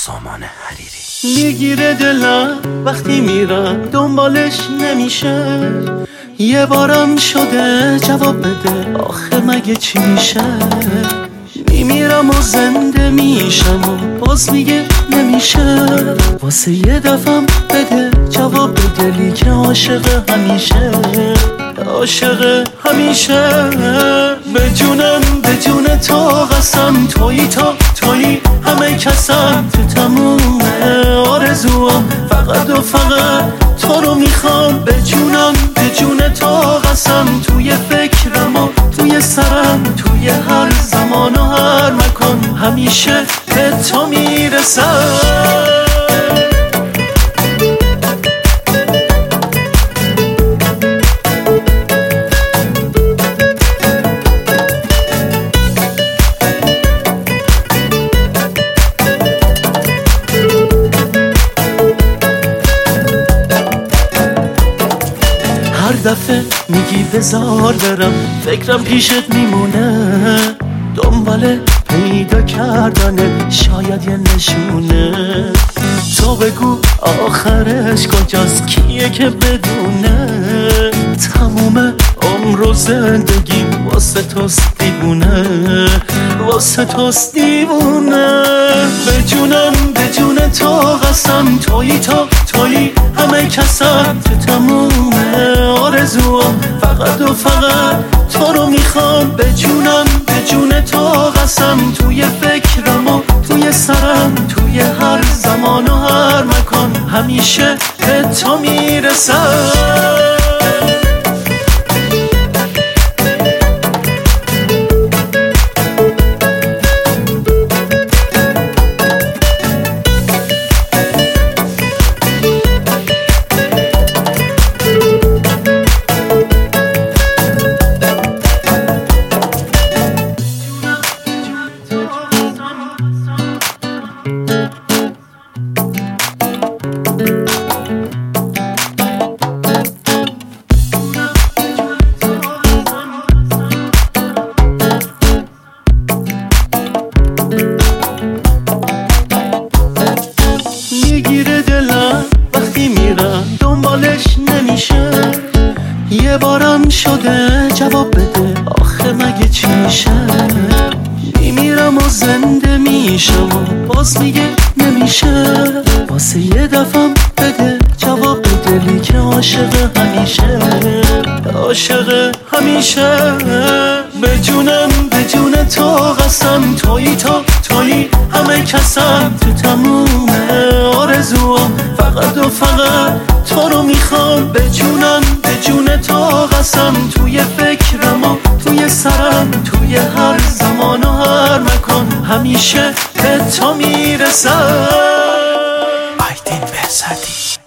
سامان حریری. میگیره دلم وقتی میرم دنبالش نمیشه، یه بارم شده جواب بده آخه مگه چی میشه. میمیرم و زنده میشم و باز میگه نمیشه، واسه یه دفعم بده جواب به دلی که عاشق همیشه، عاشق همیشه. به جونم به جون تو قسم، تویی تا تویی همه کسم، تو تموم آرزوام فقط و فقط تو رو میخوام. به جونم به جون تو قسم، توی فکرم و توی سرم، توی هر زمان و هر مکان همیشه به تو میرسم. هر دفعه میگی بذار برم، فکرم پیشت میمونه، دنبال پیدا کردنه شاید یه نشونه. تو بگو آخرش کجاست، کیه که بدونه، تموم عمر و زندگیم واسه توست دیوونه، واسه توست دیوونه. به جونم به جون تو قسم، تویی تا تویی همه کسم، تو تموم آرزوام فقط و فقط تو رو میخوام. به جونم به جون تو قسم، توی فکرم و توی سرم، توی هر زمان و هر مکان همیشه به تو میرسم. میگیره دلم وقتی میرم دنبالش نمیشه، یه بارم شده جواب بده آخه مگه چی میشه. میمیرم و زنده میشم و باز میگه نمیشه، واسه یه دفعم بده جواب به دلی که عاشق همیشه، عاشق همیشه. به جونم به جون تو قسم، تویی تا تویی همه کسم، تو تموم آرزوام فقط و فقط تو رو میخوام. به جونم به جون تو قسم، توی فکرم و توی سرم، توی هر زمان و هر مکان همیشه به تو میرسم. آیدین بهزادی.